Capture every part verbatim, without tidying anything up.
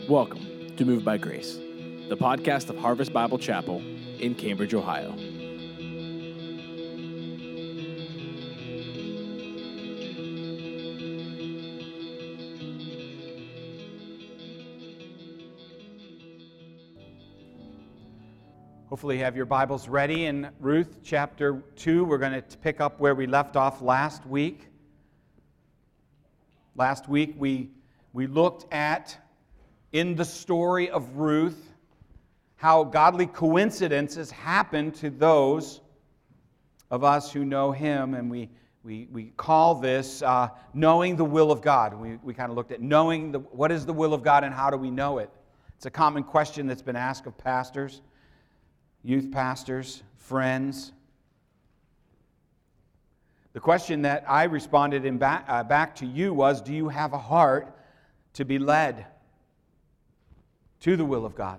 Welcome to Moved by Grace, the podcast of Harvest Bible Chapel in Cambridge, Ohio. Hopefully you have your Bibles ready. In Ruth chapter two, we're going to pick up where we left off last week. Last week we, we looked at, in the story of Ruth, how godly coincidences happen to those of us who know Him, and we, we, we call this uh, knowing the will of God. We, we kind of looked at knowing the, what is the will of God and how do we know it. It's a common question that's been asked of pastors, youth pastors, friends. The question that I responded in back, uh, back to you was, do you have a heart to be led to the will of God?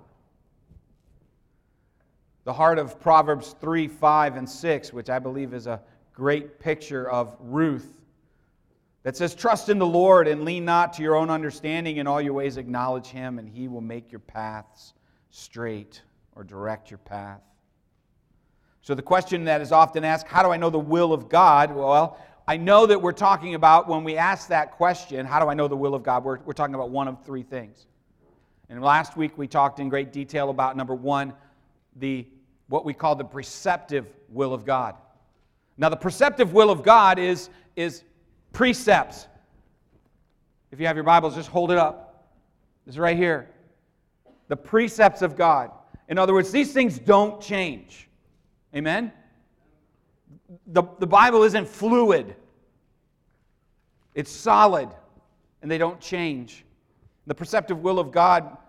The heart of Proverbs three, five, and six, which I believe is a great picture of Ruth, that says, trust in the Lord and lean not to your own understanding. In all your ways acknowledge Him, and He will make your paths straight, or direct your path. So the question that is often asked, how do I know the will of God? Well, I know that we're talking about, when we ask that question, how do I know the will of God? We're, we're talking about one of three things. And last week we talked in great detail about, number one, the what we call the preceptive will of God. Now the preceptive will of God is, is precepts. If you have your Bibles, just hold it up. It's right here. The precepts of God. In other words, these things don't change. Amen? The, the Bible isn't fluid. It's solid, and they don't change. The preceptive will of God,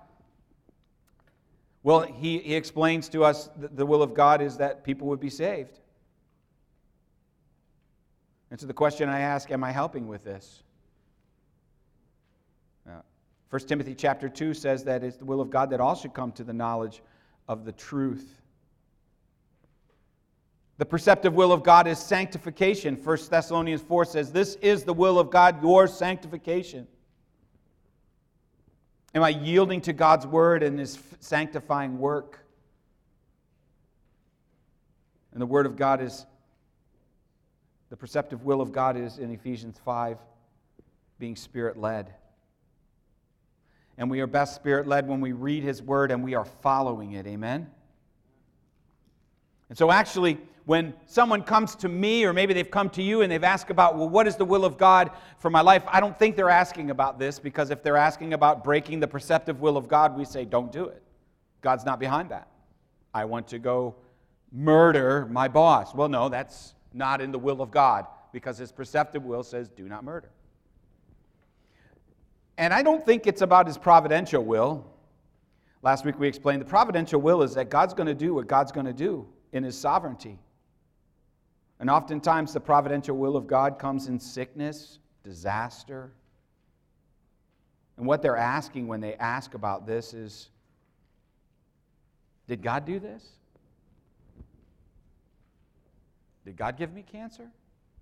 well, he, he explains to us that the will of God is that people would be saved. And so the question I ask, am I helping with this? Uh, First Timothy chapter two says that it's the will of God that all should come to the knowledge of the truth. The preceptive will of God is sanctification. First Thessalonians four says, this is the will of God, your sanctification. Am I yielding to God's word and His sanctifying work? And the word of God is, the preceptive will of God is in Ephesians five, being Spirit-led. And we are best Spirit-led when we read His word and we are following it. Amen? And so actually, when someone comes to me, or maybe they've come to you and they've asked about, well, what is the will of God for my life? I don't think they're asking about this, because if they're asking about breaking the preceptive will of God, we say, don't do it. God's not behind that. I want to go murder my boss. Well, no, that's not in the will of God, because His preceptive will says, do not murder. And I don't think it's about His providential will. Last week we explained the providential will is that God's going to do what God's going to do in His sovereignty. And oftentimes the providential will of God comes in sickness, disaster. And what they're asking when they ask about this is, did God do this? Did God give me cancer? And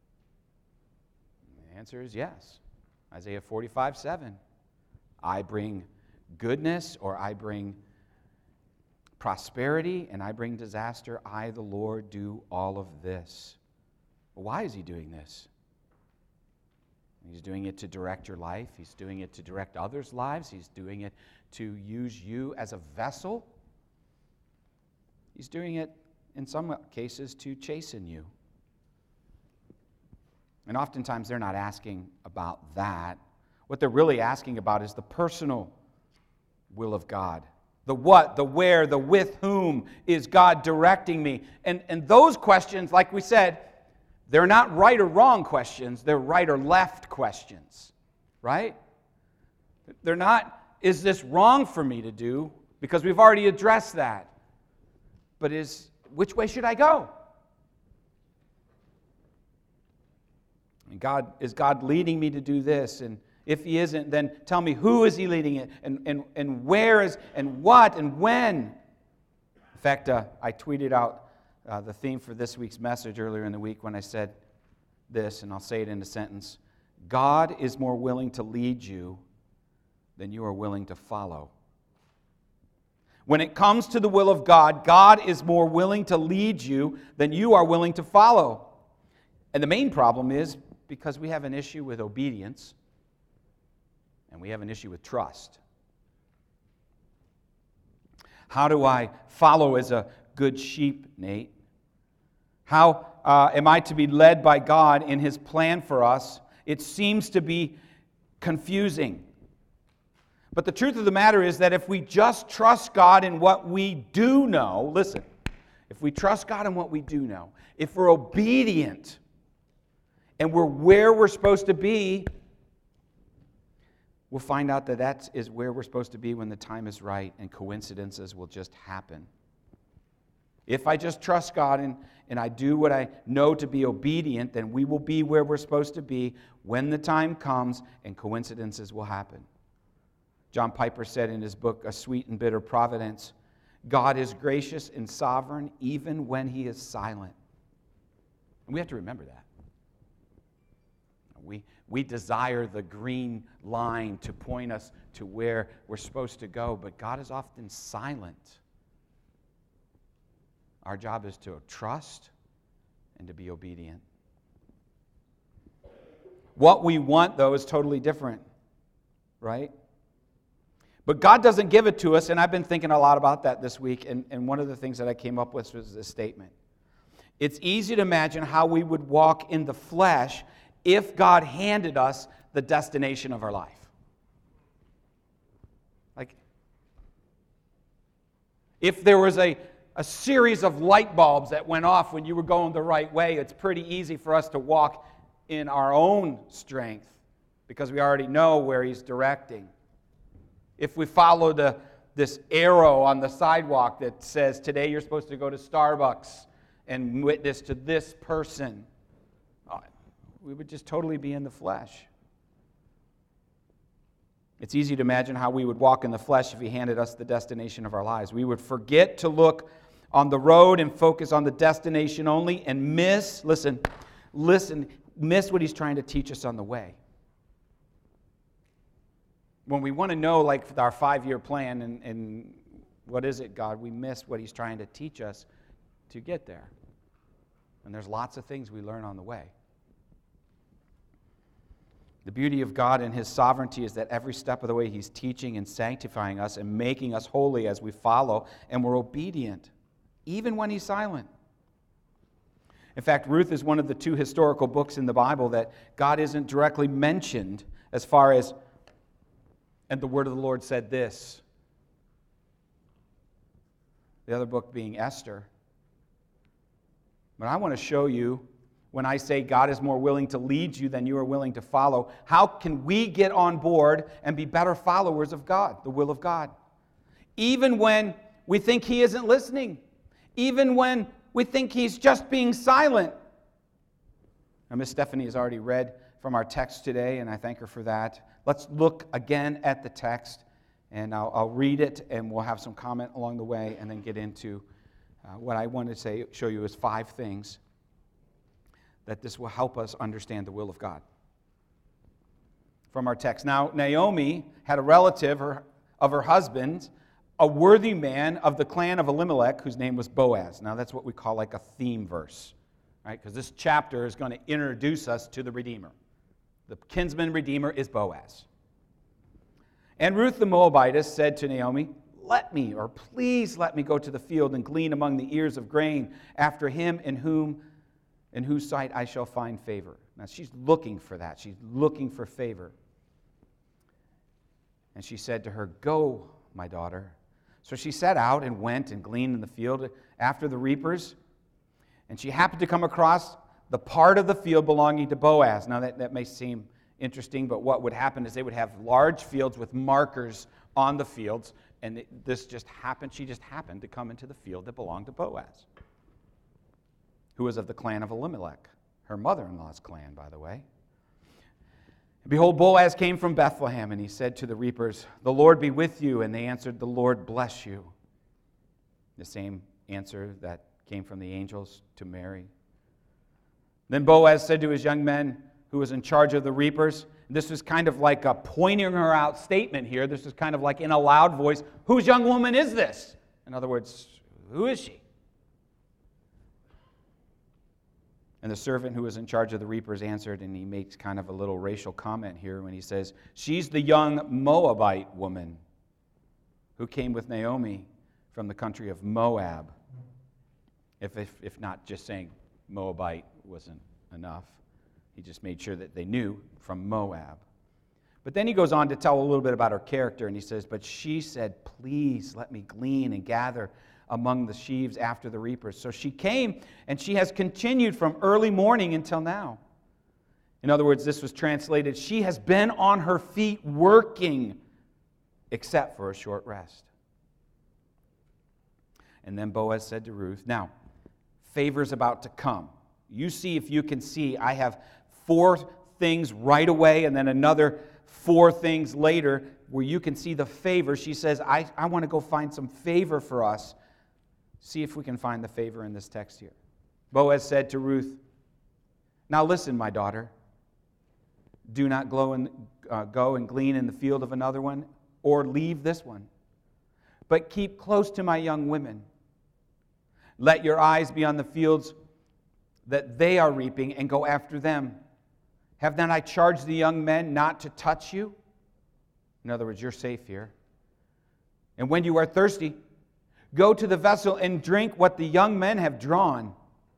the answer is yes. Isaiah forty-five, seven. I bring goodness, or I bring prosperity, and I bring disaster. I, the Lord, do all of this. Well, why is He doing this? He's doing it to direct your life. He's doing it to direct others' lives. He's doing it to use you as a vessel. He's doing it, in some cases, to chasten you. And oftentimes they're not asking about that. What they're really asking about is the personal will of God. The what, the where, the with whom is God directing me? And, and those questions, like we said, they're not right or wrong questions. They're right or left questions, right? They're not, is this wrong for me to do? Because we've already addressed that. But is, which way should I go? And God, is God leading me to do this? And if He isn't, then tell me, who is He leading it? And, and, and where is, and what, and when? In fact, uh, I tweeted out uh, the theme for this week's message earlier in the week when I said this, and I'll say it in a sentence. God is more willing to lead you than you are willing to follow. When it comes to the will of God, God is more willing to lead you than you are willing to follow. And the main problem is because we have an issue with obedience and we have an issue with trust. How do I follow as a good sheep, Nate? How uh, am I to be led by God in His plan for us? It seems to be confusing. But the truth of the matter is that if we just trust God in what we do know, listen, if we trust God in what we do know, if we're obedient and we're where we're supposed to be, we'll find out that that is where we're supposed to be when the time is right, and coincidences will just happen. If I just trust God and, and I do what I know to be obedient, then we will be where we're supposed to be when the time comes, and coincidences will happen. John Piper said in his book, A Sweet and Bitter Providence, God is gracious and sovereign even when He is silent. And we have to remember that. We, we desire the green line to point us to where we're supposed to go, but God is often silent. Our job is to trust and to be obedient. What we want, though, is totally different, right? But God doesn't give it to us, and I've been thinking a lot about that this week, and, and one of the things that I came up with was this statement. It's easy to imagine how we would walk in the flesh if God handed us the destination of our life. Like, if there was a, a series of light bulbs that went off when you were going the right way, it's pretty easy for us to walk in our own strength because we already know where He's directing. If we follow the, this arrow on the sidewalk that says, today you're supposed to go to Starbucks and witness to this person, we would just totally be in the flesh. It's easy to imagine how we would walk in the flesh if He handed us the destination of our lives. We would forget to look on the road and focus on the destination only and miss, listen, listen, miss what He's trying to teach us on the way. When we want to know, like, our five-year plan and, and what is it, God, we miss what He's trying to teach us to get there. And there's lots of things we learn on the way. The beauty of God and His sovereignty is that every step of the way He's teaching and sanctifying us and making us holy as we follow and we're obedient, even when He's silent. In fact, Ruth is one of the two historical books in the Bible that God isn't directly mentioned as far as, and the word of the Lord said this. The other book being Esther. But I want to show you, when I say God is more willing to lead you than you are willing to follow, how can we get on board and be better followers of God, the will of God? Even when we think He isn't listening. Even when we think He's just being silent. Now, Miss Stephanie has already read from our text today, and I thank her for that. Let's look again at the text, and I'll, I'll read it, and we'll have some comment along the way, and then get into uh, what I want to say, show you is five things that this will help us understand the will of God. From our text. Now, Naomi had a relative of her husband, a worthy man of the clan of Elimelech, whose name was Boaz. Now, that's what we call like a theme verse, right? Because this chapter is going to introduce us to the Redeemer. The kinsman Redeemer is Boaz. And Ruth the Moabitess said to Naomi, let me, or please let me go to the field and glean among the ears of grain after him in whom, in whose sight I shall find favor. Now, she's looking for that. She's looking for favor. And she said to her, go, my daughter. So she set out and went and gleaned in the field after the reapers. And she happened to come across the part of the field belonging to Boaz. Now, that, that may seem interesting, but what would happen is they would have large fields with markers on the fields, and it, this just happened, she just happened to come into the field that belonged to Boaz, who was of the clan of Elimelech, her mother-in-law's clan, by the way. Behold, Boaz came from Bethlehem, and he said to the reapers, the Lord be with you. And they answered, the Lord bless you. The same answer that came from the angels to Mary. Then Boaz said to his young men who was in charge of the reapers, this was kind of like a pointing her out statement here. This is kind of like in a loud voice, whose young woman is this? In other words, who is she? And the servant who was in charge of the reapers answered, and he makes kind of a little racial comment here when he says, she's the young Moabite woman who came with Naomi from the country of Moab. If, if, if not just saying Moabite wasn't enough, he just made sure that they knew from Moab. But then he goes on to tell a little bit about her character, and he says, but she said, please let me glean and gather among the sheaves after the reapers. So she came, and she has continued from early morning until now. In other words, this was translated, she has been on her feet working, except for a short rest. And then Boaz said to Ruth, now, favor's about to come. You see if you can see, I have four things right away, and then another four things later where you can see the favor. She says, I, I want to go find some favor for us. See if we can find the favor in this text here. Boaz said to Ruth, now listen, my daughter. Do not go and, uh, go and glean in the field of another one, or leave this one. But keep close to my young women. Let your eyes be on the fields that they are reaping, and go after them. Have not I charged the young men not to touch you? In other words, you're safe here. And when you are thirsty, go to the vessel and drink what the young men have drawn.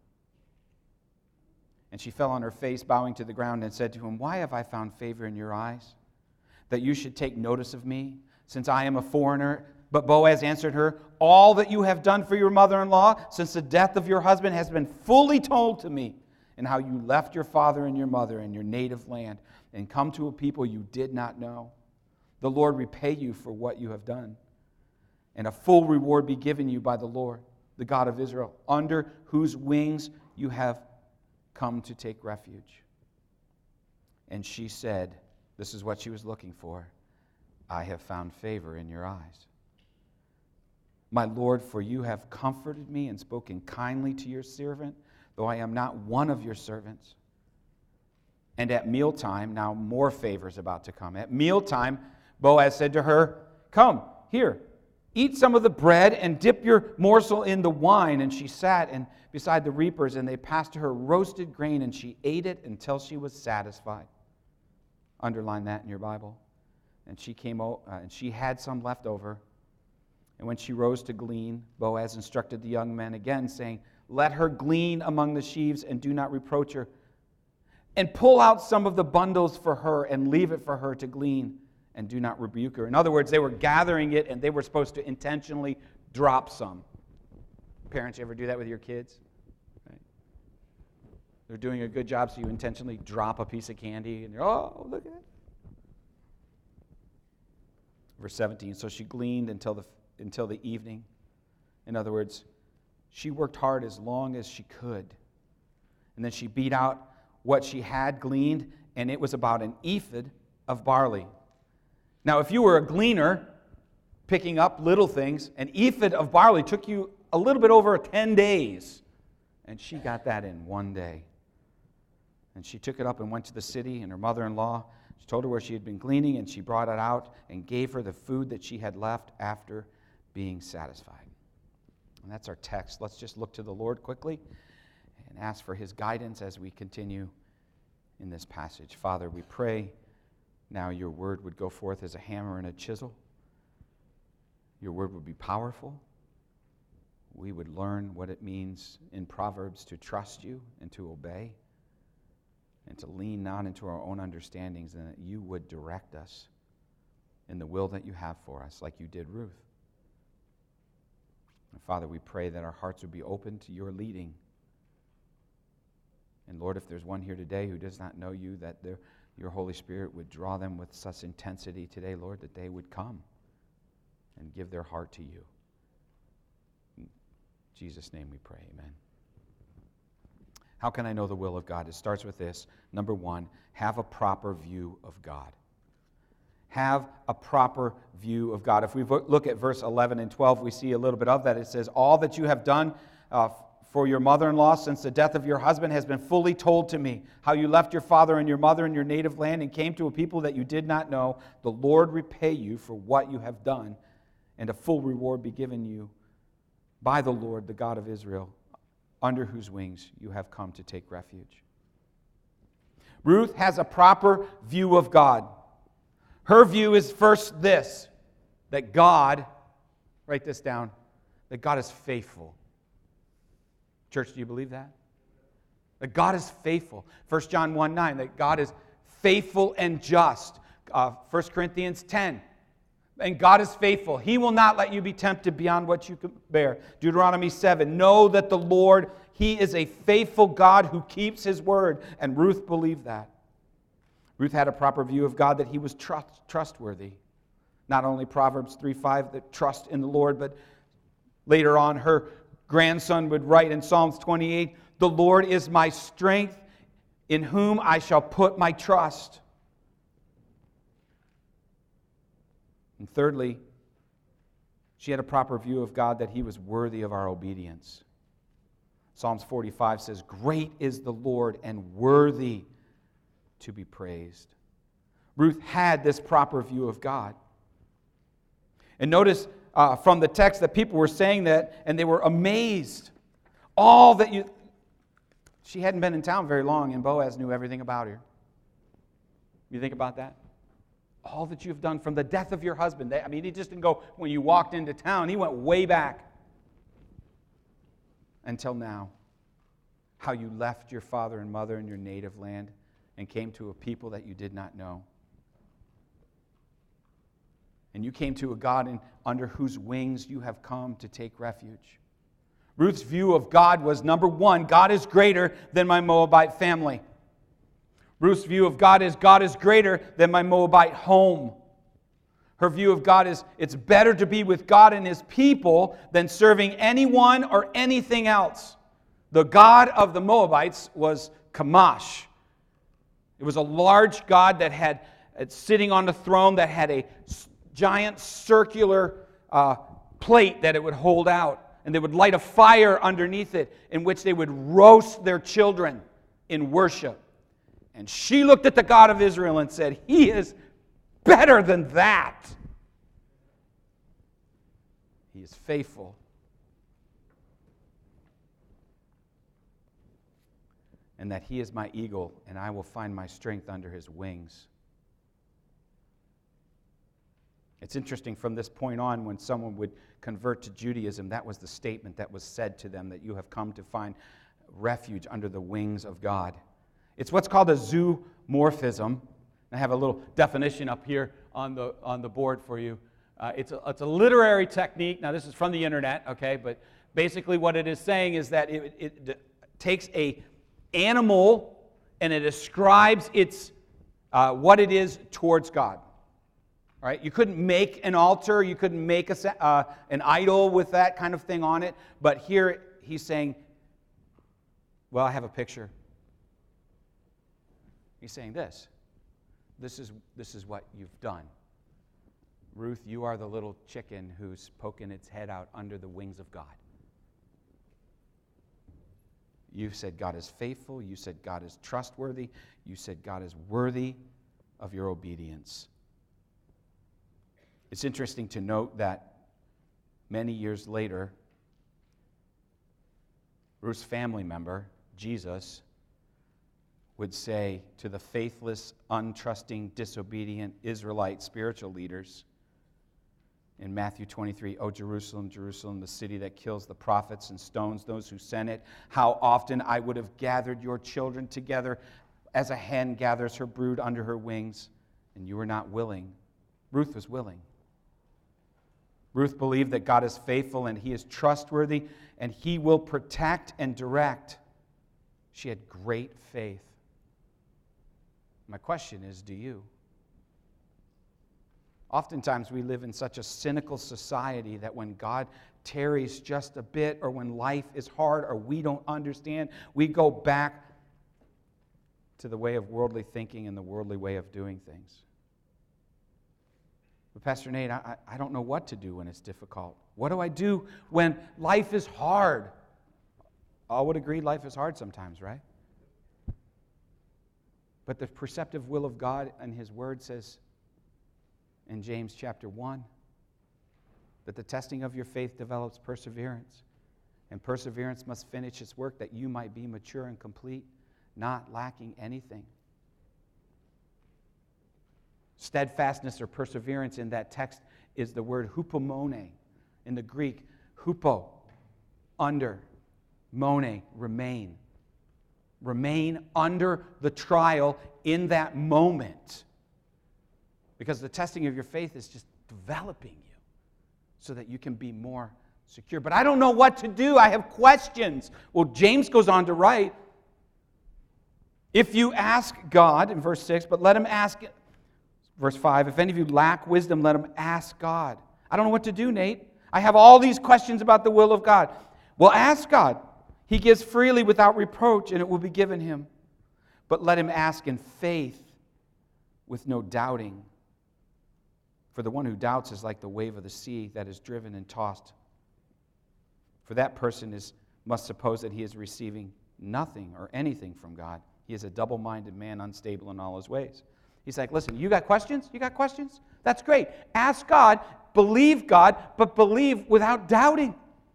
And she fell on her face, bowing to the ground, and said to him, why have I found favor in your eyes, that you should take notice of me, since I am a foreigner? But Boaz answered her, all that you have done for your mother-in-law since the death of your husband has been fully told to me, and how you left your father and your mother and your native land and come to a people you did not know. The Lord repay you for what you have done, and a full reward be given you by the Lord, the God of Israel, under whose wings you have come to take refuge. And she said, this is what she was looking for, I have found favor in your eyes. My Lord, for you have comforted me and spoken kindly to your servant, though I am not one of your servants. And at mealtime, now more favor is about to come. At mealtime, Boaz said to her, come, here, eat some of the bread and dip your morsel in the wine. And she sat and beside the reapers, and they passed to her roasted grain, and she ate it until she was satisfied. Underline that in your Bible. And she came out, uh, and she had some left over. And when she rose to glean, Boaz instructed the young men again, saying, let her glean among the sheaves and do not reproach her. And pull out some of the bundles for her and leave it for her to glean and do not rebuke her. In other words, they were gathering it and they were supposed to intentionally drop some. Parents, you ever do that with your kids? Right? They're doing a good job, so you intentionally drop a piece of candy and you're, oh, look at it. Verse seventeen, so she gleaned until the until the evening. In other words, she worked hard as long as she could. And then she beat out what she had gleaned, and it was about an ephod of barley. Now, if you were a gleaner picking up little things, an ephod of barley took you a little bit over ten days. And she got that in one day. And she took it up and went to the city, and her mother-in-law, she told her where she had been gleaning, and she brought it out and gave her the food that she had left after being satisfied. And that's our text. Let's just look to the Lord quickly and ask for His guidance as we continue in this passage. Father, we pray now your word would go forth as a hammer and a chisel. Your word would be powerful. We would learn what it means in Proverbs to trust you and to obey and to lean not into our own understandings, and that you would direct us in the will that you have for us, like you did Ruth. And Father, we pray that our hearts would be open to your leading. And Lord, if there's one here today who does not know you, that your Holy Spirit would draw them with such intensity today, Lord, that they would come and give their heart to you. In Jesus' name we pray, amen. How can I know the will of God? It starts with this. Number one, have a proper view of God. Have a proper view of God. If we look at verse eleven and twelve, we see a little bit of that. It says, all that you have done uh, for your mother-in-law since the death of your husband has been fully told to me. How you left your father and your mother in your native land and came to a people that you did not know. The Lord repay you for what you have done, and a full reward be given you by the Lord, the God of Israel, under whose wings you have come to take refuge. Ruth has a proper view of God. Her view is first this, that God, write this down, that God is faithful. Church, do you believe that? That God is faithful. First John one nine, that God is faithful and just. Uh, First Corinthians ten, and God is faithful. He will not let you be tempted beyond what you can bear. Deuteronomy seven, know that the Lord, He is a faithful God who keeps His word. And Ruth believed that. Ruth had a proper view of God, that He was trust, trustworthy. Not only Proverbs three five, that trust in the Lord, but later on her grandson would write in Psalms twenty-eight, the Lord is my strength, in whom I shall put my trust. And thirdly, she had a proper view of God, that He was worthy of our obedience. Psalms forty-five says, great is the Lord and worthy to be praised. Ruth had this proper view of God. And notice uh, from the text that people were saying that, and they were amazed. All that you... She hadn't been in town very long, and Boaz knew everything about her. You think about that? All that you've done from the death of your husband. I mean, he just didn't go when you walked into town. He went way back until now. How you left your father and mother in your native land and came to a people that you did not know. And you came to a God in, under whose wings you have come to take refuge. Ruth's view of God was, number one, God is greater than my Moabite family. Ruth's view of God is, God is greater than my Moabite home. Her view of God is, it's better to be with God and His people than serving anyone or anything else. The god of the Moabites was Chemosh. It was a large god that had, sitting on the throne, that had a giant circular uh, plate that it would hold out. And they would light a fire underneath it in which they would roast their children in worship. And she looked at the God of Israel and said, He is better than that. He is faithful. And that He is my eagle, and I will find my strength under His wings. It's interesting, from this point on, when someone would convert to Judaism, that was the statement that was said to them, that you have come to find refuge under the wings of God. It's what's called a zoomorphism. I have a little definition up here on the on the board for you. Uh, it's, a, it's a literary technique. Now, this is from the internet, okay? But basically what it is saying is that it, it, it takes a animal and it ascribes its uh, what it is towards God. All right? You couldn't make an altar. You couldn't make a, uh, an idol with that kind of thing on it. But here he's saying, well, I have a picture. He's saying this. This is, this is what you've done. Ruth, you are the little chicken who's poking its head out under the wings of God. You've said God is faithful. You said God is trustworthy. You said God is worthy of your obedience. It's interesting to note that many years later, Ruth's family member, Jesus, would say to the faithless, untrusting, disobedient Israelite spiritual leaders in Matthew twenty-three, O Jerusalem, Jerusalem, the city that kills the prophets and stones those who sent it, how often I would have gathered your children together as a hen gathers her brood under her wings, and you were not willing. Ruth was willing. Ruth believed that God is faithful and He is trustworthy and He will protect and direct. She had great faith. My question is, do you? Oftentimes we live in such a cynical society that when God tarries just a bit, or when life is hard, or we don't understand, we go back to the way of worldly thinking and the worldly way of doing things. But Pastor Nate, I, I don't know what to do when it's difficult. What do I do when life is hard? All would agree life is hard sometimes, right? But the perceptive will of God and His Word says in James chapter one that the testing of your faith develops perseverance. And perseverance must finish its work, that you might be mature and complete, not lacking anything. Steadfastness or perseverance in that text is the word hupomone. In the Greek, hupo, under, mone, remain. Remain under the trial in that moment. Because the testing of your faith is just developing you so that you can be more secure. But I don't know what to do. I have questions. Well, James goes on to write, if you ask God, in verse six, but let him ask, verse five, if any of you lack wisdom, let him ask God. I don't know what to do, Nate. I have all these questions about the will of God. Well, ask God. He gives freely without reproach, and it will be given him. But let him ask in faith with no doubting. For the one who doubts is like the wave of the sea that is driven and tossed. For that person is must suppose that he is receiving nothing or anything from God. He is a double-minded man, unstable in all his ways. He's like, listen, you got questions? You got questions? That's great. Ask God, believe God, but believe without doubting.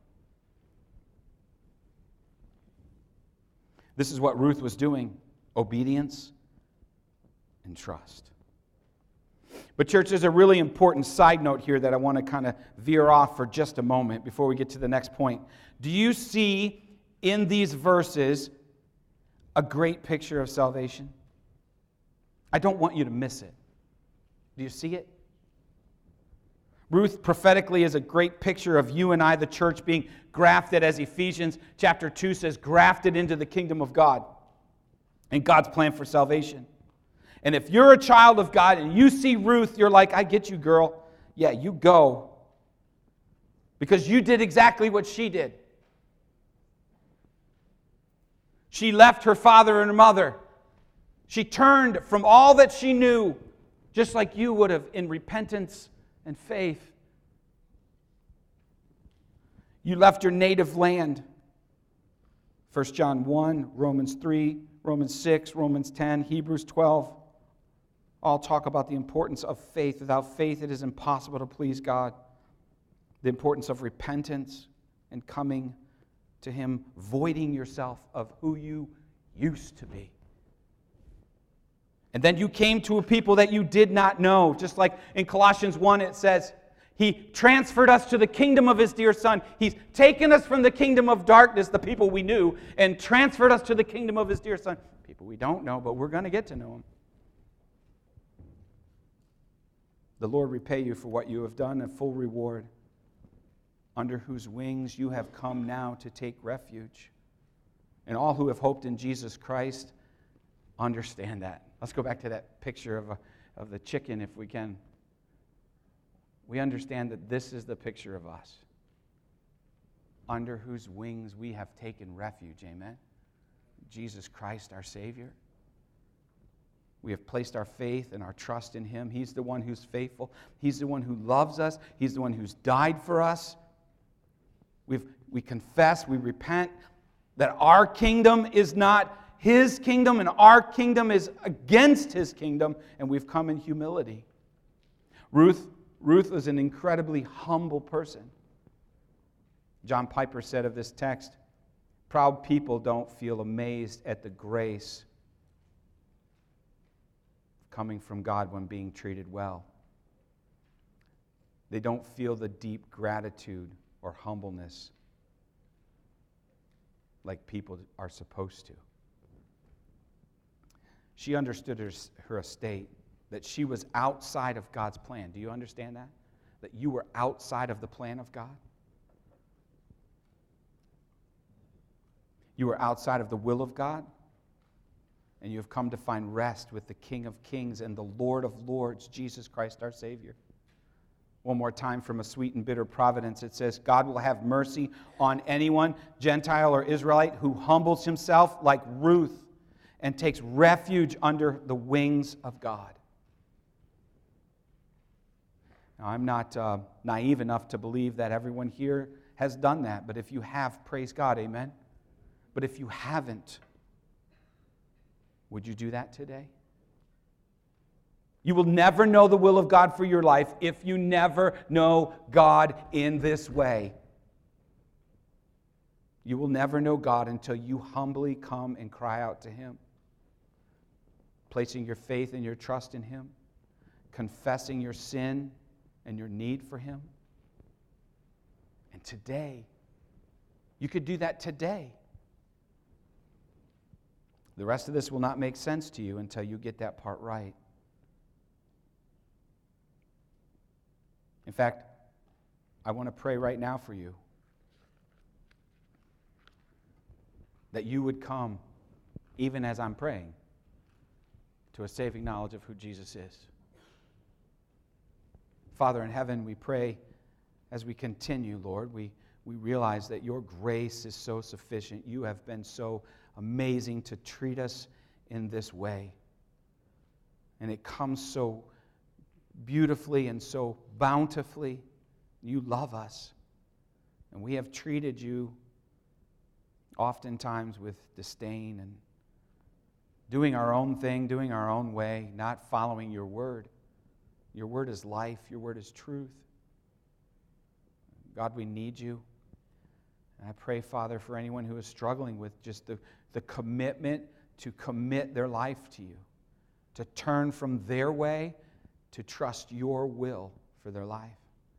This is what Ruth was doing, obedience and trust. But church, there's a really important side note here that I want to kind of veer off for just a moment before we get to the next point. Do you see in these verses a great picture of salvation? I don't want you to miss it. Do you see it? Ruth prophetically is a great picture of you and I, the church, being grafted, as Ephesians chapter two says, grafted into the kingdom of God and God's plan for salvation. And if you're a child of God and you see Ruth, you're like, I get you, girl. Yeah, you go. Because you did exactly what she did. She left her father and her mother. She turned from all that she knew, just like you would have, in repentance and faith. You left your native land. First John one, Romans three, Romans six, Romans ten, Hebrews twelve. All talk about the importance of faith. Without faith, it is impossible to please God. The importance of repentance and coming to Him, voiding yourself of who you used to be. And then you came to a people that you did not know. Just like in Colossians one it says, He transferred us to the kingdom of His dear Son. He's taken us from the kingdom of darkness, the people we knew, and transferred us to the kingdom of His dear Son. People we don't know, but we're going to get to know Him. The Lord repay you for what you have done, a full reward, under whose wings you have come now to take refuge. And all who have hoped in Jesus Christ understand that. Let's go back to that picture of, a, of the chicken if we can. We understand that this is the picture of us, under whose wings we have taken refuge. Amen? Jesus Christ, our Savior. We have placed our faith and our trust in Him. He's the one who's faithful. He's the one who loves us. He's the one who's died for us. We've, we confess, we repent that our kingdom is not His kingdom and our kingdom is against His kingdom, and we've come in humility. Ruth, Ruth was an incredibly humble person. John Piper said of this text, proud people don't feel amazed at the grace coming from God when being treated well. They don't feel the deep gratitude or humbleness like people are supposed to. She understood her, her estate, that she was outside of God's plan. Do you understand that? That you were outside of the plan of God? You were outside of the will of God? And you have come to find rest with the King of Kings and the Lord of Lords, Jesus Christ our Savior. One more time from A Sweet and Bitter Providence. It says, God will have mercy on anyone, Gentile or Israelite, who humbles himself like Ruth and takes refuge under the wings of God. Now, I'm not uh, naive enough to believe that everyone here has done that, but if you have, praise God, amen? But if you haven't, would you do that today? You will never know the will of God for your life if you never know God in this way. You will never know God until you humbly come and cry out to Him, placing your faith and your trust in Him, confessing your sin and your need for Him. And today, you could do that today. The rest of this will not make sense to you until you get that part right. In fact, I want to pray right now for you that you would come, even as I'm praying, to a saving knowledge of who Jesus is. Father in heaven, we pray as we continue, Lord, we, we realize that your grace is so sufficient. You have been so amazing to treat us in this way. And it comes so beautifully and so bountifully. You love us. And we have treated you oftentimes with disdain and doing our own thing, doing our own way, not following your word. Your word is life. Your word is truth. God, we need you. And I pray, Father, for anyone who is struggling with just the, the commitment to commit their life to you, to turn from their way to trust your will for their life.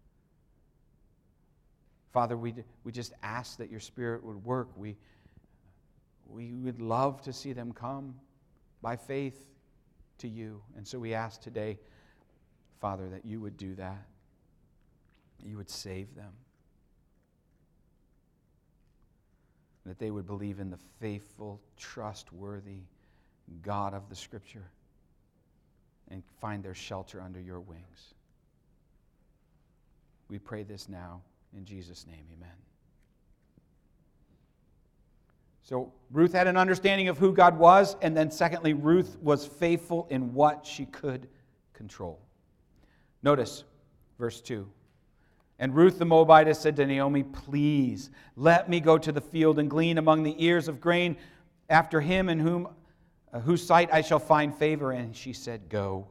Father, we, we just ask that your Spirit would work. We, we would love to see them come by faith to you. And so we ask today, Father, that you would do that. That you would save them. That they would believe in the faithful, trustworthy God of the Scripture and find their shelter under your wings. We pray this now. In Jesus' name, amen. So Ruth had an understanding of who God was, and then secondly, Ruth was faithful in what she could control. Notice verse two. And Ruth the Moabitess said to Naomi, please let me go to the field and glean among the ears of grain after him in whom, uh, whose sight I shall find favor. And she said, go.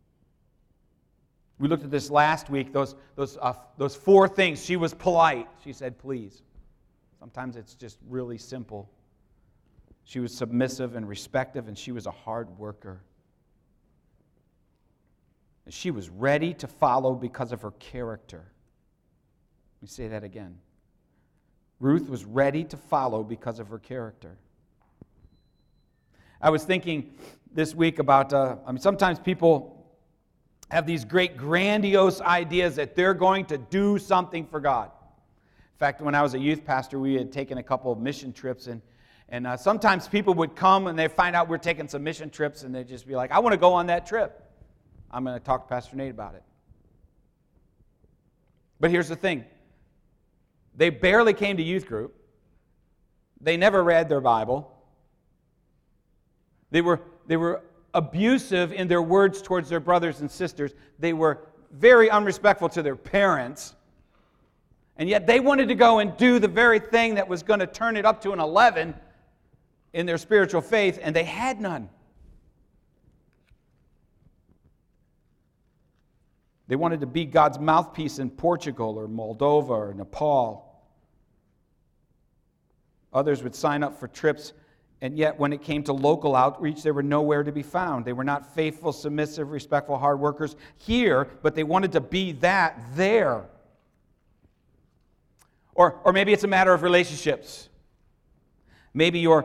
We looked at this last week, those, those, uh, those four things. She was polite. She said, please. Sometimes it's just really simple. She was submissive and respectful, and she was a hard worker. And she was ready to follow because of her character. Let me say that again. Ruth was ready to follow because of her character. I was thinking this week about, uh, I mean, sometimes people have these great grandiose ideas that they're going to do something for God. In fact, when I was a youth pastor, we had taken a couple of mission trips, and, and uh, sometimes people would come and they'd find out we're taking some mission trips, and they'd just be like, I want to go on that trip. I'm going to talk to Pastor Nate about it. But here's the thing. They barely came to youth group. They never read their Bible. They were, they were abusive in their words towards their brothers and sisters. They were very unrespectful to their parents. And yet they wanted to go and do the very thing that was going to turn it up to an eleven in their spiritual faith, and they had none. They wanted to be God's mouthpiece in Portugal or Moldova or Nepal. Others would sign up for trips, and yet when it came to local outreach, they were nowhere to be found. They were not faithful, submissive, respectful, hard workers here, but they wanted to be that there. Or, or maybe it's a matter of relationships. Maybe your,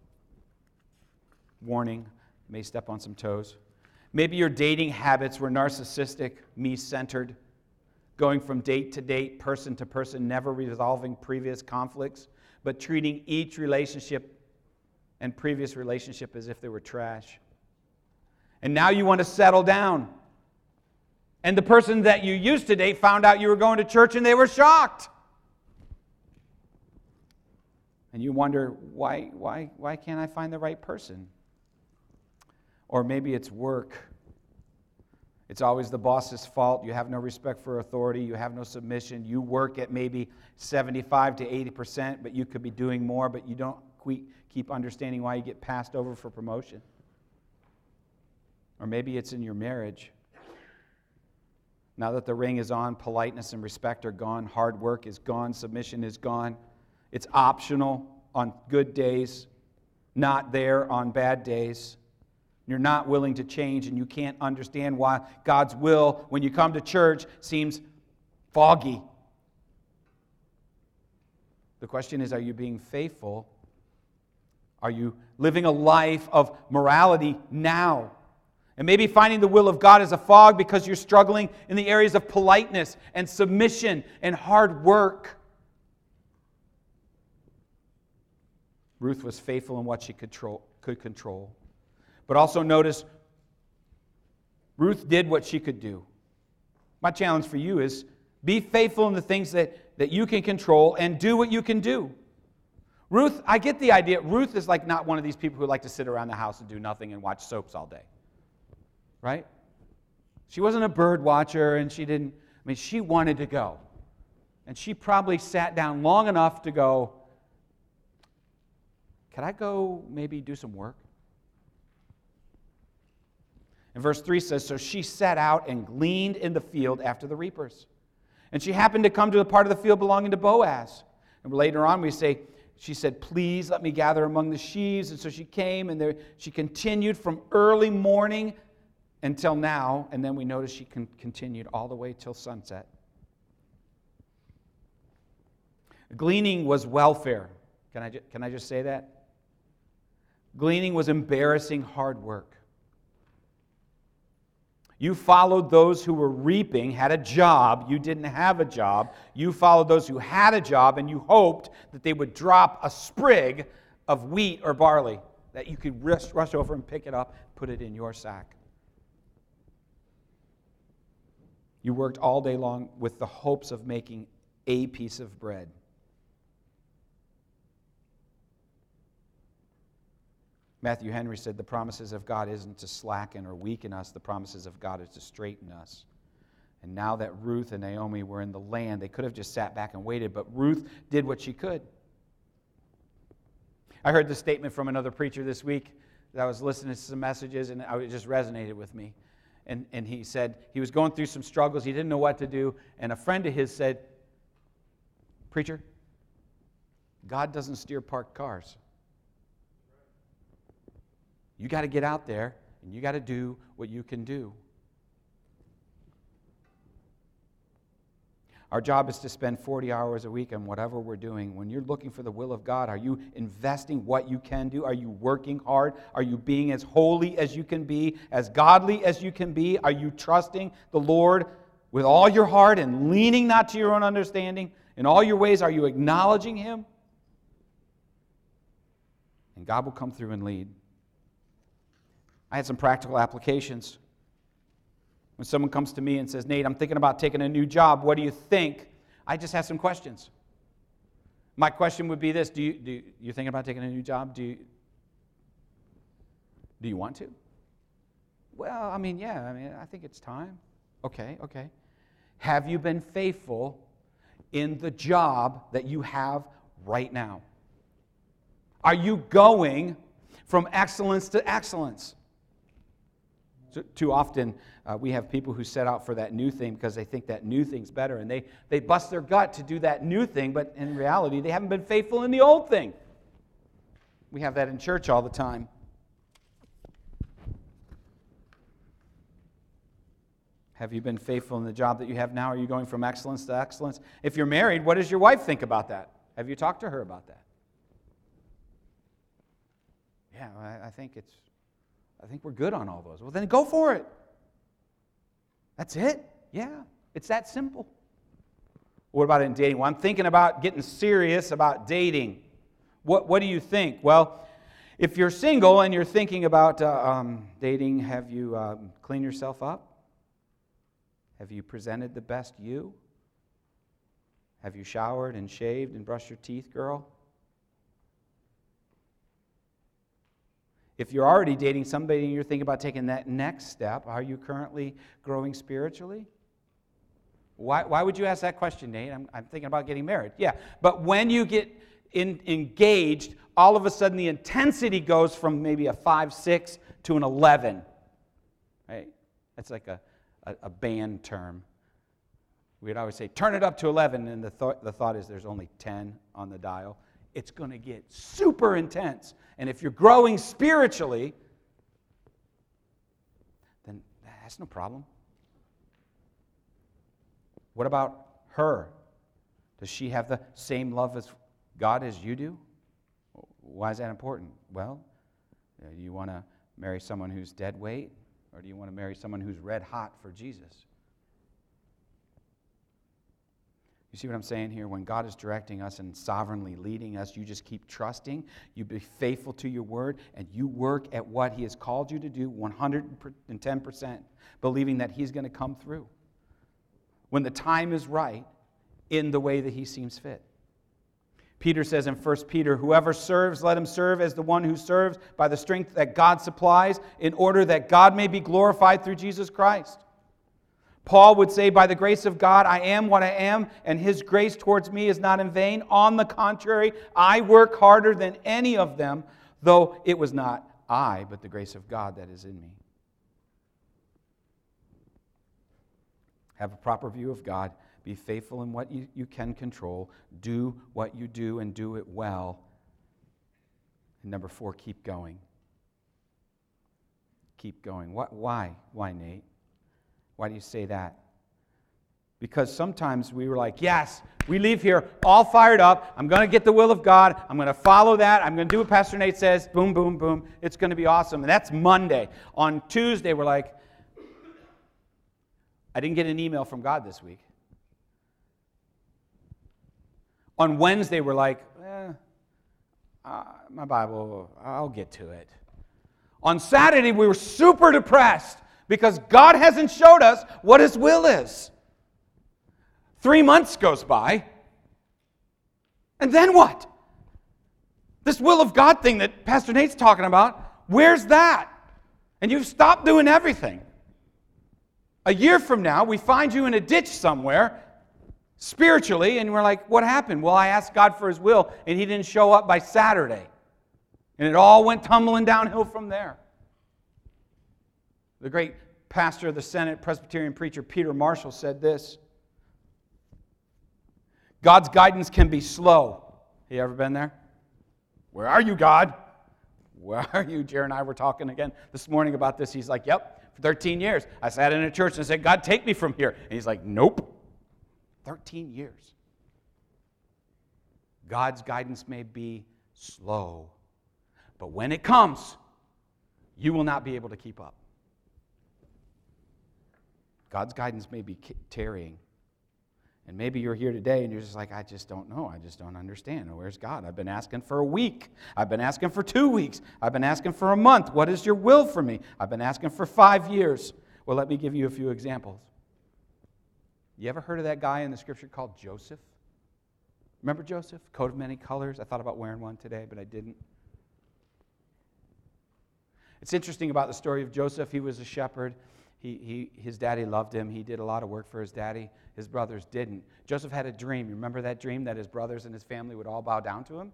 warning, may step on some toes. Maybe your dating habits were narcissistic, me-centered, going from date to date, person to person, never resolving previous conflicts, but treating each relationship and previous relationship as if they were trash. And now you want to settle down. And the person that you used to date found out you were going to church and they were shocked. And you wonder, why, why, why can't I find the right person? Or maybe it's work. It's always the boss's fault. You have no respect for authority. You have no submission. You work at maybe seventy-five to eighty percent, but you could be doing more, but you don't keep understanding why you get passed over for promotion. Or maybe it's in your marriage. Now that the ring is on, politeness and respect are gone. Hard work is gone. Submission is gone. It's optional on good days, not there on bad days. You're not willing to change, and you can't understand why God's will, when you come to church, seems foggy. The question is, are you being faithful? Are you living a life of morality now? And maybe finding the will of God is a fog because you're struggling in the areas of politeness and submission and hard work. Ruth was faithful in what she control, could control. But also notice, Ruth did what she could do. My challenge for you is be faithful in the things that, that you can control and do what you can do. Ruth, I get the idea. Ruth is like not one of these people who like to sit around the house and do nothing and watch soaps all day. Right? She wasn't a bird watcher, and she didn't, I mean, she wanted to go. And she probably sat down long enough to go, could I go maybe do some work? And verse three says, so she set out and gleaned in the field after the reapers. And she happened to come to the part of the field belonging to Boaz. And later on we say, she said, please let me gather among the sheaves. And so she came, and there, she continued from early morning until now. And then we notice she con- continued all the way till sunset. Gleaning was welfare. Can I, ju- can I just say that? Gleaning was embarrassing hard work. You followed those who were reaping, had a job. You didn't have a job. You followed those who had a job, and you hoped that they would drop a sprig of wheat or barley, that you could rush, rush over and pick it up, put it in your sack. You worked all day long with the hopes of making a piece of bread. Matthew Henry said, the promises of God isn't to slacken or weaken us. The promises of God is to straighten us. And now that Ruth and Naomi were in the land, they could have just sat back and waited, but Ruth did what she could. I heard this statement from another preacher this week. I was listening to some messages, and it just resonated with me. And, and he said he was going through some struggles. He didn't know what to do. And a friend of his said, preacher, God doesn't steer parked cars. You got to get out there, and you got to do what you can do. Our job is to spend forty hours a week on whatever we're doing. When you're looking for the will of God, are you investing what you can do? Are you working hard? Are you being as holy as you can be, as godly as you can be? Are you trusting the Lord with all your heart and leaning not to your own understanding? In all your ways, are you acknowledging Him? And God will come through and lead. I had some practical applications. When someone comes to me and says, Nate, I'm thinking about taking a new job. What do you think? I just have some questions. My question would be this. Do you, do you, you're thinking about taking a new job? Do you, do you want to? Well, I mean, yeah. I mean, I think it's time. Okay, okay. Have you been faithful in the job that you have right now? Are you going from excellence to excellence? So, too often, uh, we have people who set out for that new thing because they think that new thing's better, and they, they bust their gut to do that new thing, but in reality, they haven't been faithful in the old thing. We have that in church all the time. Have you been faithful in the job that you have now? Are you going from excellence to excellence? If you're married, what does your wife think about that? Have you talked to her about that? Yeah, I, I think it's I think we're good on all those. Well, then go for it. That's it? Yeah, it's that simple. What about in dating? Well, I'm thinking about getting serious about dating. What, what do you think? Well, if you're single and you're thinking about uh, um, dating, have you uh, cleaned yourself up? Have you presented the best you? Have you showered and shaved and brushed your teeth, girl? If you're already dating somebody and you're thinking about taking that next step, are you currently growing spiritually? Why, why would you ask that question, Nate? I'm, I'm thinking about getting married. Yeah, but when you get in, engaged, all of a sudden the intensity goes from maybe a five, six to an eleven. Right? That's like a, a, a band term. We'd always say, turn it up to eleven, and the, th- the thought is there's only ten on the dial. It's going to get super intense. And if you're growing spiritually, then that's no problem. What about her? Does she have the same love as God as you do? Why is that important? Well, do you want to marry someone who's dead weight, or do you want to marry someone who's red hot for Jesus? You see what I'm saying here? When God is directing us and sovereignly leading us, you just keep trusting, you be faithful to your word, and you work at what He has called you to do one hundred ten percent, believing that He's going to come through when the time is right in the way that He seems fit. Peter says in First Peter, whoever serves, let him serve as the one who serves by the strength that God supplies, in order that God may be glorified through Jesus Christ. Paul would say, by the grace of God, I am what I am, and His grace towards me is not in vain. On the contrary, I work harder than any of them, though it was not I, but the grace of God that is in me. Have a proper view of God. Be faithful in what you, you can control. Do what you do and do it well. And number four, keep going. Keep going. What, why? Why, Nate? Why do you say that? Because sometimes we were like, yes, we leave here all fired up. I'm going to get the will of God. I'm going to follow that. I'm going to do what Pastor Nate says. Boom, boom, boom. It's going to be awesome. And that's Monday. On Tuesday, we're like, I didn't get an email from God this week. On Wednesday, we're like, eh, uh, my Bible, I'll get to it. On Saturday, we were super depressed because God hasn't showed us what His will is. Three months goes by, and then what? This will of God thing that Pastor Nate's talking about, where's that? And you've stopped doing everything. A year from now, we find you in a ditch somewhere, spiritually, and we're like, what happened? Well, I asked God for His will, and He didn't show up by Saturday. And it all went tumbling downhill from there. The great pastor of the Senate, Presbyterian preacher Peter Marshall said this: God's guidance can be slow. You ever been there? Where are you, God? Where are you? Jared and I were talking again this morning about this. He's like, yep, for thirteen years. I sat in a church and said, God, take me from here. And he's like, nope. thirteen years. God's guidance may be slow, but when it comes, you will not be able to keep up. God's guidance may be tarrying. And maybe you're here today and you're just like, I just don't know. I just don't understand. Where's God? I've been asking for a week. I've been asking for two weeks. I've been asking for a month. What is your will for me? I've been asking for five years. Well, let me give you a few examples. You ever heard of that guy in the Scripture called Joseph? Remember Joseph? Coat of many colors. I thought about wearing one today, but I didn't. It's interesting about the story of Joseph. He was a shepherd. He, he, his daddy loved him. He did a lot of work for his daddy. His brothers didn't. Joseph had a dream. You remember that dream, that his brothers and his family would all bow down to him?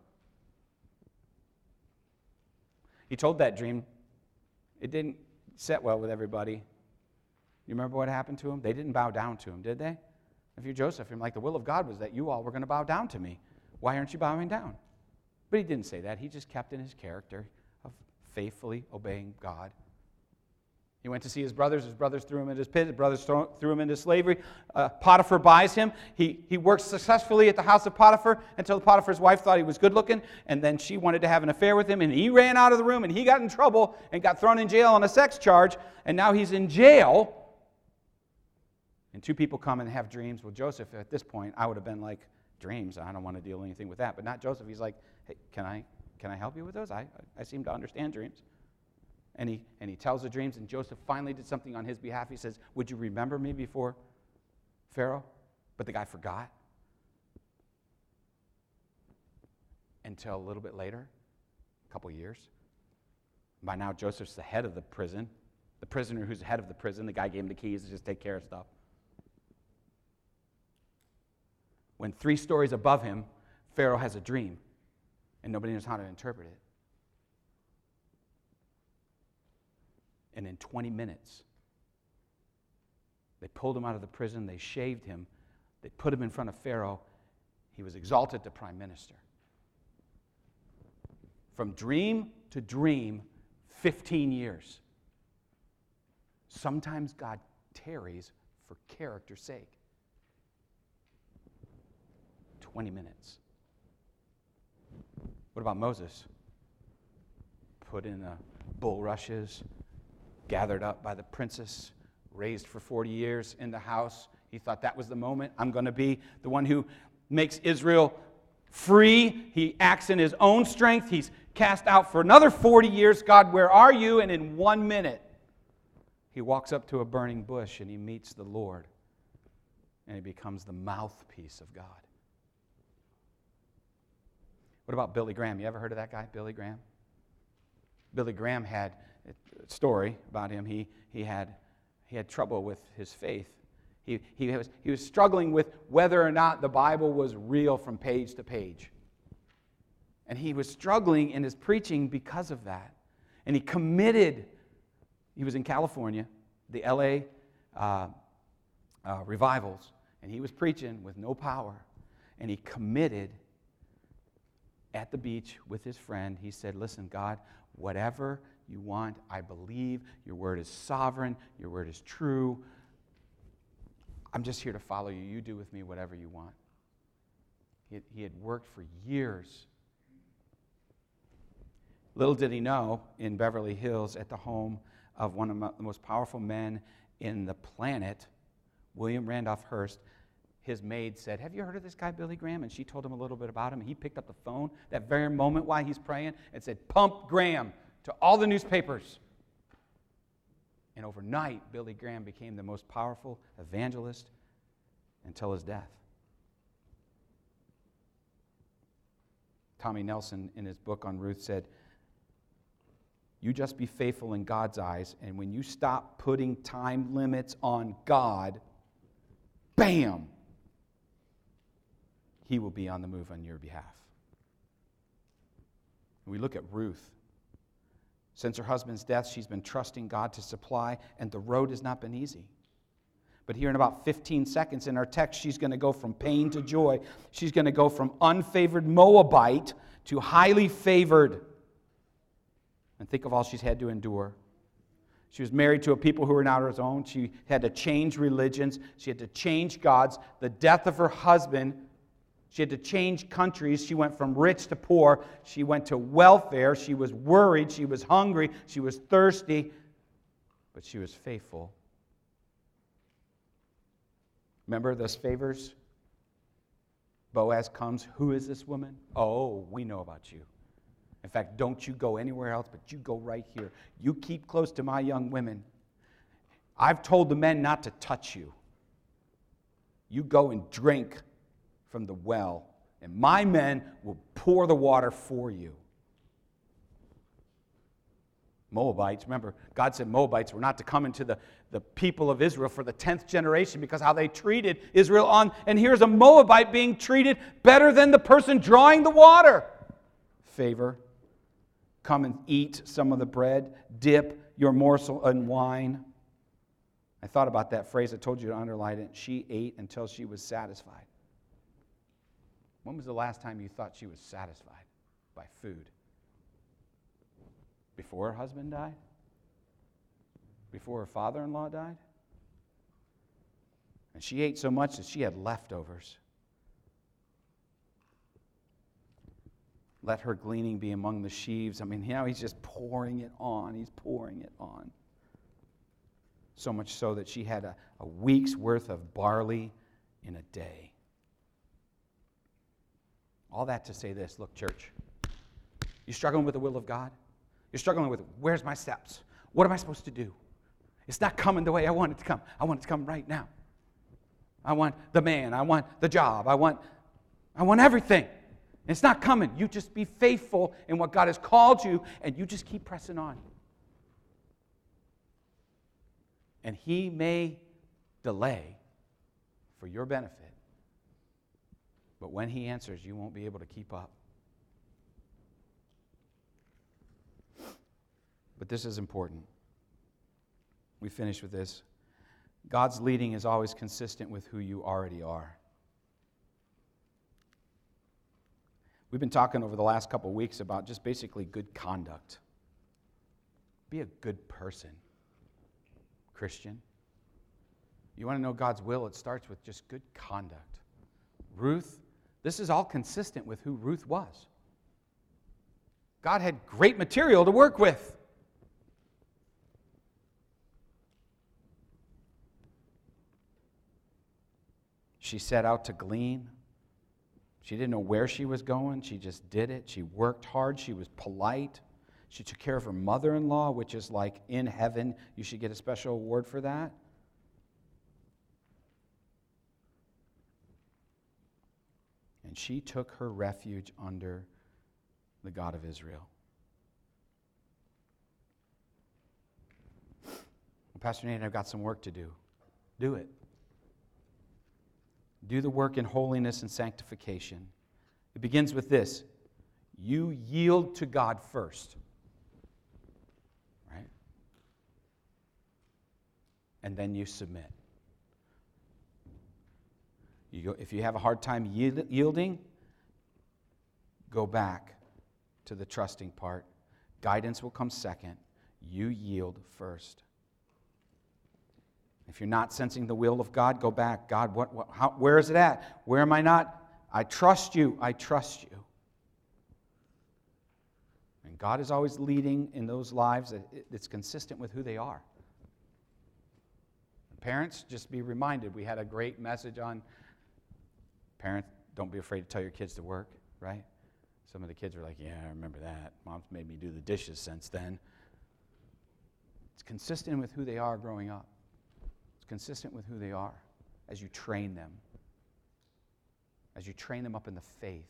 He told that dream. It didn't set well with everybody. You remember what happened to him? They didn't bow down to him, did they? If you're Joseph, you're like, the will of God was that you all were going to bow down to me. Why aren't you bowing down? But he didn't say that. He just kept in his character of faithfully obeying God. He went to see his brothers. His brothers threw him into his pit. His brothers threw, threw him into slavery. Uh, Potiphar buys him. He, he works successfully at the house of Potiphar until Potiphar's wife thought he was good looking, and then she wanted to have an affair with him, and he ran out of the room, and he got in trouble and got thrown in jail on a sex charge, and now he's in jail. And two people come and have dreams. Well, Joseph, at this point, I would have been like, dreams, I don't want to deal anything with that. But not Joseph. He's like, hey, can I can I help you with those? I, I seem to understand dreams. And he, and he tells the dreams, and Joseph finally did something on his behalf. He says, would you remember me before Pharaoh? But the guy forgot. Until a little bit later, a couple years. By now, Joseph's the head of the prison. The prisoner who's the head of the prison, the guy gave him the keys to just take care of stuff. When three stories above him, Pharaoh has a dream, and nobody knows how to interpret it. And in twenty minutes, they pulled him out of the prison, they shaved him They put him in front of Pharaoh. He was exalted to prime minister. From dream to dream, fifteen years. Sometimes God tarries for character's sake. twenty minutes. What about Moses? Put in the bulrushes, gathered up by the princess, raised for forty years in the house. He thought that was the moment. I'm going to be the one who makes Israel free. He acts in his own strength. He's cast out for another forty years. God, where are you? And in one minute, he walks up to a burning bush and he meets the Lord. And he becomes the mouthpiece of God. What about Billy Graham? You ever heard of that guy, Billy Graham? Billy Graham had a story about him. He, he, had, he had trouble with his faith. He, he, was, he was struggling with whether or not the Bible was real from page to page. And he was struggling in his preaching because of that. And he committed, he was in California, the L A uh, uh, revivals, and he was preaching with no power. And he committed at the beach with his friend. He said, listen, God, whatever you want, I believe. Your word is sovereign. Your word is true. I'm just here to follow you. You do with me whatever you want. He had, he had worked for years. Little did he know, in Beverly Hills, at the home of one of the most powerful men in the planet, William Randolph Hearst, his maid said, have you heard of this guy, Billy Graham? And she told him a little bit about him. And he picked up the phone that very moment while he's praying and said, pump Graham to all the newspapers. And overnight, Billy Graham became the most powerful evangelist until his death. Tommy Nelson, in his book on Ruth, said, you just be faithful in God's eyes, and when you stop putting time limits on God, bam, He will be on the move on your behalf. We look at Ruth. Since her husband's death, she's been trusting God to supply, and the road has not been easy. But here in about fifteen seconds in our text, she's going to go from pain to joy. She's going to go from unfavored Moabite to highly favored. And think of all she's had to endure. She was married to a people who were not her own. She had to change religions. She had to change gods. The death of her husband, she had to change countries. She went from rich to poor. She went to welfare. She was worried. She was hungry. She was thirsty. But she was faithful. Remember those favors? Boaz comes. Who is this woman? Oh, we know about you. In fact, don't you go anywhere else, but you go right here. You keep close to my young women. I've told the men not to touch you. You go and drink from the well, and my men will pour the water for you. Moabites, remember, God said Moabites were not to come into the, the people of Israel for the tenth generation because how they treated Israel on, and here's a Moabite being treated better than the person drawing the water. Favor. Come and eat some of the bread. Dip your morsel in wine. I thought about that phrase. I told you to underline it. She ate until she was satisfied. When was the last time you thought she was satisfied by food? Before her husband died? Before her father-in-law died? And she ate so much that she had leftovers. Let her gleaning be among the sheaves. I mean, you know, he's just pouring it on. He's pouring it on. So much so that she had a, a week's worth of barley in a day. All that to say this. Look, church. You struggling with the will of God? You're struggling with, where's my steps? What am I supposed to do? It's not coming the way I want it to come. I want it to come right now. I want the man. I want the job. I want, I want everything. It's not coming. You just be faithful in what God has called you, and you just keep pressing on. And He may delay for your benefit, but when He answers, you won't be able to keep up. But this is important. We finish with this. God's leading is always consistent with who you already are. We've been talking over the last couple of weeks about just basically good conduct. Be a good person, Christian. You want to know God's will? It starts with just good conduct. Ruth, this is all consistent with who Ruth was. God had great material to work with. She set out to glean. She didn't know where she was going. She just did it. She worked hard. She was polite. She took care of her mother-in-law, which is like in heaven. You should get a special award for that. And she took her refuge under the God of Israel. Well, Pastor Nate, I've got some work to do. Do it. Do the work in holiness and sanctification. It begins with this. You yield to God first. Right? And then you submit. You go, if you have a hard time yield, yielding, go back to the trusting part. Guidance will come second. You yield first. If you're not sensing the will of God, go back. God, what, what, how, where is it at? Where am I not? I trust you. I trust you. And God is always leading in those lives that it's consistent with who they are. Parents, just be reminded, we had a great message on parents, don't be afraid to tell your kids to work, right? Some of the kids are like, yeah, I remember that. Mom's made me do the dishes since then. It's consistent with who they are growing up. It's consistent with who they are as you train them, as you train them up in the faith.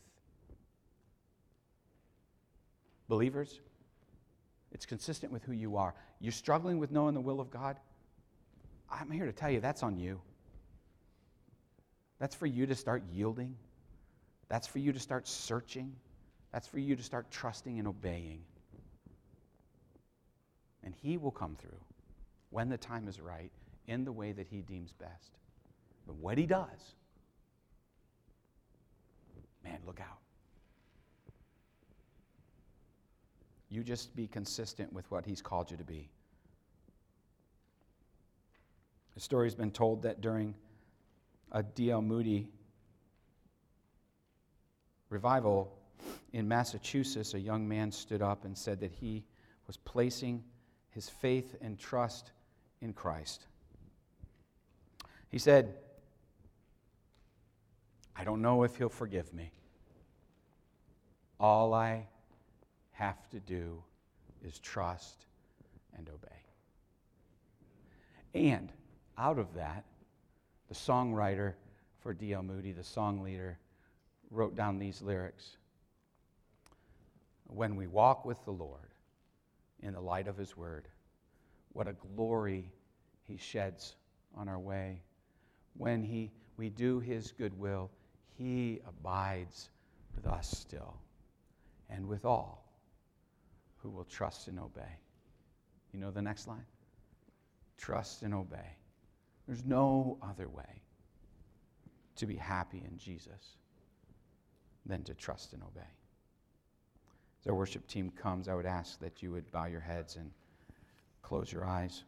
Believers, it's consistent with who you are. You're struggling with knowing the will of God? I'm here to tell you that's on you. That's for you to start yielding. That's for you to start searching. That's for you to start trusting and obeying. And He will come through when the time is right, in the way that He deems best. But what He does, man, look out. You just be consistent with what He's called you to be. A story's been told that during a D L Moody revival in Massachusetts, a young man stood up and said that he was placing his faith and trust in Christ. He said, I don't know if He'll forgive me. All I have to do is trust and obey. And out of that, the songwriter for D L Moody, the song leader, wrote down these lyrics. When we walk with the Lord in the light of His word, what a glory He sheds on our way. When he, we do His good will, He abides with us still, and with all who will trust and obey. You know the next line? Trust and obey. There's no other way to be happy in Jesus than to trust and obey. As our worship team comes, I would ask that you would bow your heads and close your eyes.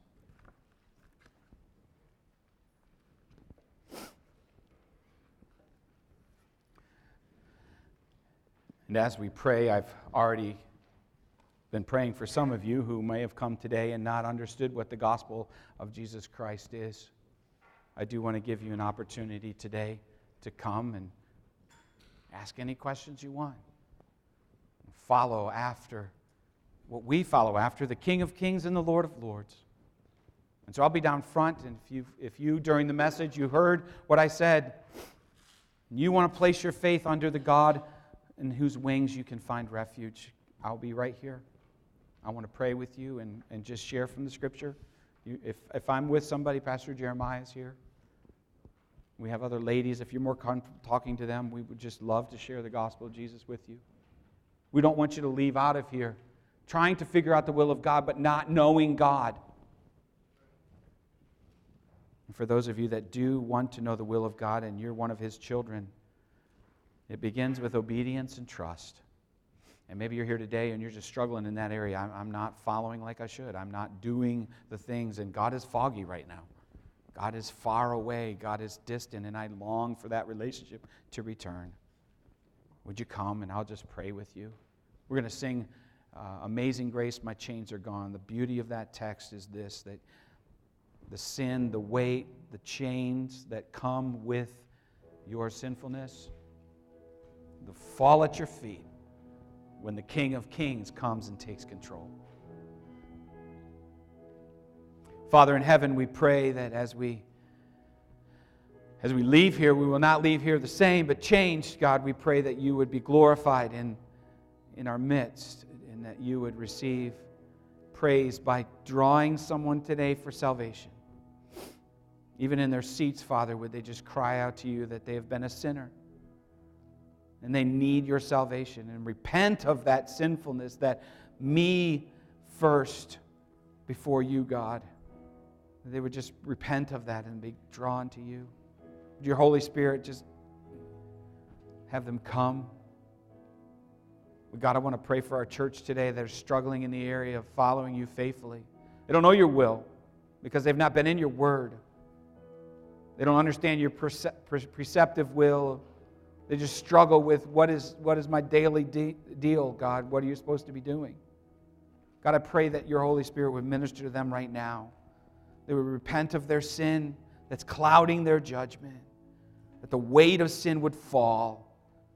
And as we pray, I've already been praying for some of you who may have come today and not understood what the gospel of Jesus Christ is. I do want to give you an opportunity today to come and ask any questions you want. Follow after what we follow after, the King of Kings and the Lord of Lords. And so I'll be down front, and if you, if you during the message, you heard what I said, and you want to place your faith under the God in whose wings you can find refuge, I'll be right here. I want to pray with you and, and just share from the Scripture. You, if, if I'm with somebody, Pastor Jeremiah is here. We have other ladies. If you're more comfortable talking to them, we would just love to share the gospel of Jesus with you. We don't want you to leave out of here trying to figure out the will of God, but not knowing God. And for those of you that do want to know the will of God and you're one of His children, It begins with obedience and trust. And maybe you're here today and you're just struggling in that area. I'm, I'm not following like I should. I'm not doing the things. And God is foggy right now. God is far away. God is distant. And I long for that relationship to return. Would you come and I'll just pray with you? We're going to sing uh, Amazing Grace, My Chains Are Gone. The beauty of that text is this, that the sin, the weight, the chains that come with your sinfulness, they fall at your feet when the King of Kings comes and takes control. Father in heaven, we pray that as we as we leave here, we will not leave here the same, but changed. God, we pray that you would be glorified in, in our midst, and that you would receive praise by drawing someone today for salvation. Even in their seats, Father, would they just cry out to you that they have been a sinner and they need your salvation, and repent of that sinfulness, that me first before you, God. They would just repent of that and be drawn to you. Would your Holy Spirit just have them come? God, I want to pray for our church today that are struggling in the area of following you faithfully. They don't know your will because they've not been in your word. They don't understand your perce- preceptive will. They just struggle with what is, what is my daily de- deal, God? What are you supposed to be doing? God, I pray that your Holy Spirit would minister to them right now. They would repent of their sin that's clouding their judgment, that the weight of sin would fall,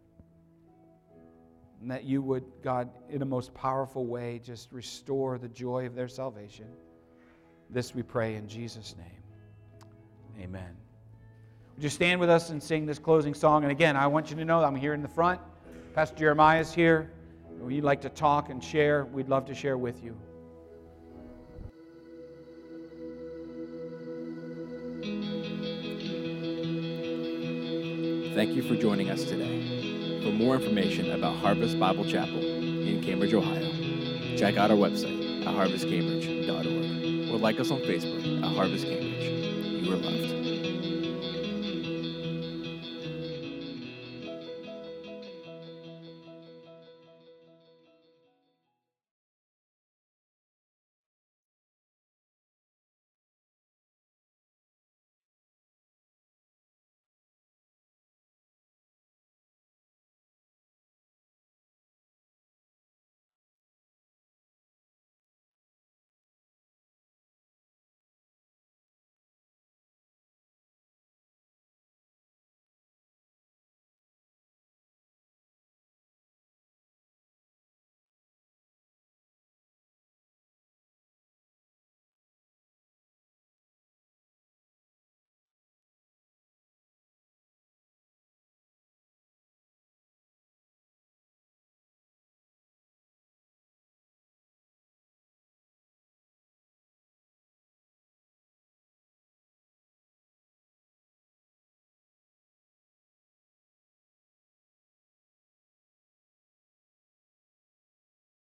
and that you would, God, in a most powerful way, just restore the joy of their salvation. This we pray in Jesus' name. Amen. Would you stand with us and sing this closing song? And again, I want you to know that I'm here in the front. Pastor Jeremiah is here. If you'd like to talk and share, we'd love to share with you. Thank you for joining us today. For more information about Harvest Bible Chapel in Cambridge, Ohio, check out our website at harvest cambridge dot org or like us on Facebook at Harvest Cambridge.